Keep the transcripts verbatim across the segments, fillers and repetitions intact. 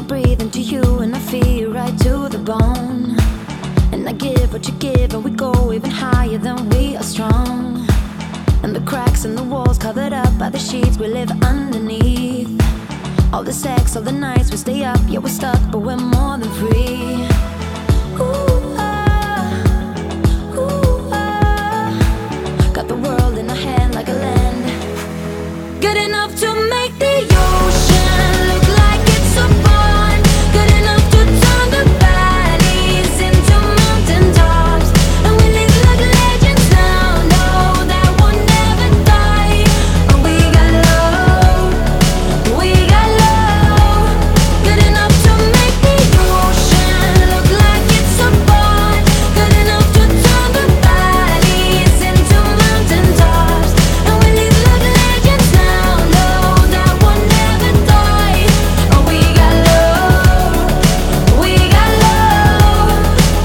breathe into you and I feel you right to the bone. And I give what you give and we go even higher than we are strong. And the cracks in the walls covered up by the sheets we live underneath. All the sex, all the nights we stay up, yeah we're stuck but we're more than free. Ooh, ah, ooh, ah. Got the world in our hand like a land. Good enough to make the ocean look like it's a pond. Good enough to turn the valleys into mountain tops. And we live like legends now, know that we'll never die. And we got love, we got love. Good enough to make the ocean look like it's a pond. Good enough to turn the valleys into mountain tops. And we live like legends now, know that we'll never die. And we got love, we got love.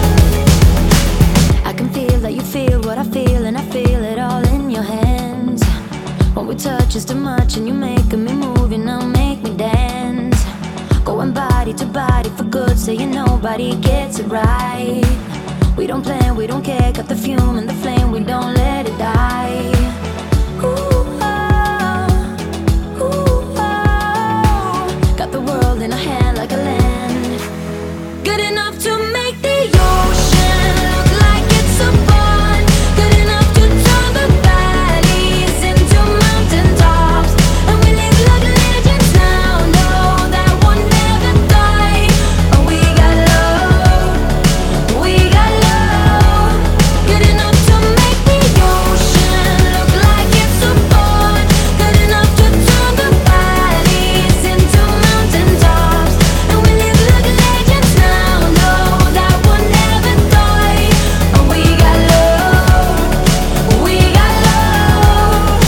I can feel that you feel what I feel, and I feel it all in your hands. When we touch is too much and you're making me move, you now make me dance. Going body to body for good, saying nobody gets it right. We don't plan, we don't care, got the fume and the flame, we don't let it die. Ooh, ah, ooh, ah. Got the world in our hand like a land. Good enough to make the ocean look like it's a pond. Good enough to turn the valleys into mountain tops. And we live like legends now, know that we'll never die. And we got love, we got love. Good enough to make the ocean look like it's a pond. Good enough to turn the valleys into mountain tops. And we live like legends now, know that we'll never die. And we got love, we got love.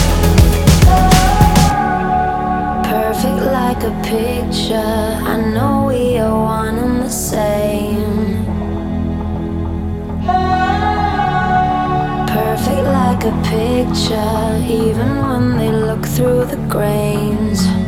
Perfect like a picture, I know we are one and the same. Perfect like a picture, even when they look through the grains.